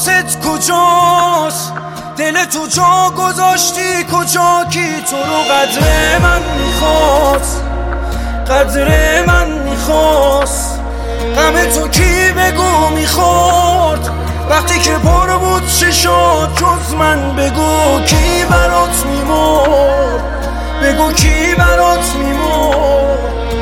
حواست کجاست؟ دل تو جا گذاشتی کجا؟ کی تو رو قدر من میخواست؟ قدر من میخواست؟ غم تو کی بگو میخورد؟ وقتی که پر بود چشات جز من بگو کی برات میمرد؟ بگو کی برات میمرد؟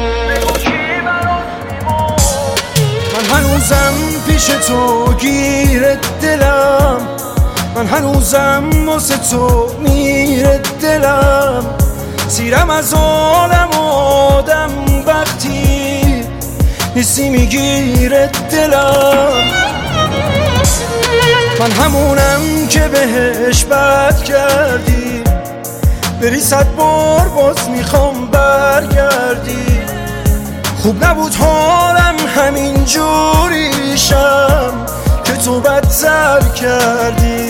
من هنوزم پیش تو گیر دلم، من هنوزم واسه تو میره دلم. سیرم از عالم آدم وقتی حسی میگیره دلم. من همونم که بهش بد کردی، بری 100 بار باز میخوام برگردی. خوب نبود حالم همین جوریشم که تو بدتر کردی.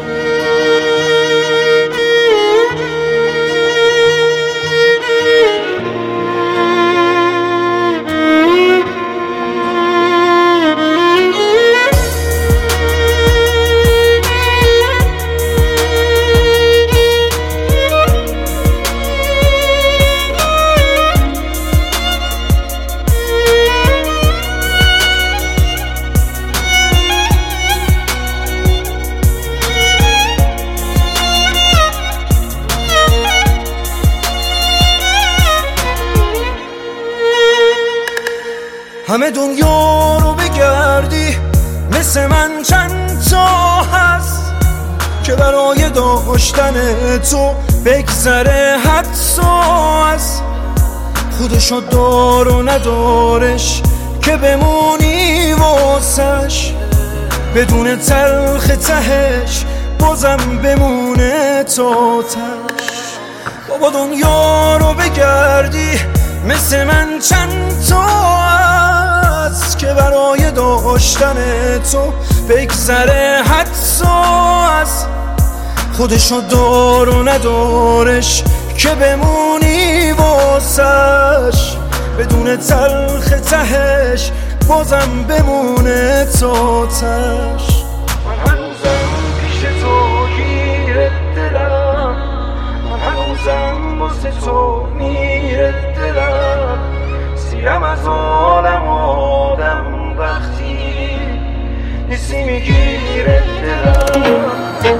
همه دنیا رو بگردی مثل من چند تا هست که برای داشتن تو بگذره حتی از خودشو دار و ندارش که بمونی واسش. بدون تلخ تهش بازم بمونه تا تش. بابا دنیا رو بگردی مثل من چند تا هست که برای داشتن تو بگذره حتی از خودشو دار و ندارش که بمونی واسش. بدون تلخ تهش بازم بمونه تا تش. من هنوزم پیش تو گیر دلم، من هنوزم واسه تو میره دلم. سیرم از عالم آدم وقتی حسی میگیره دلم.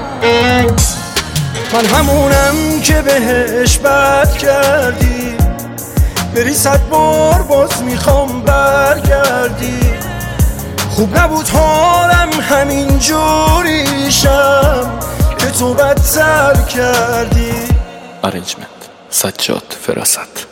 من همونم که بهش بد کردی، بری 100 بار باز میخوام برگردی. خوب نبود حالم همین جوریشم که تو بدتر کردی. Arrangement سجاد فراست.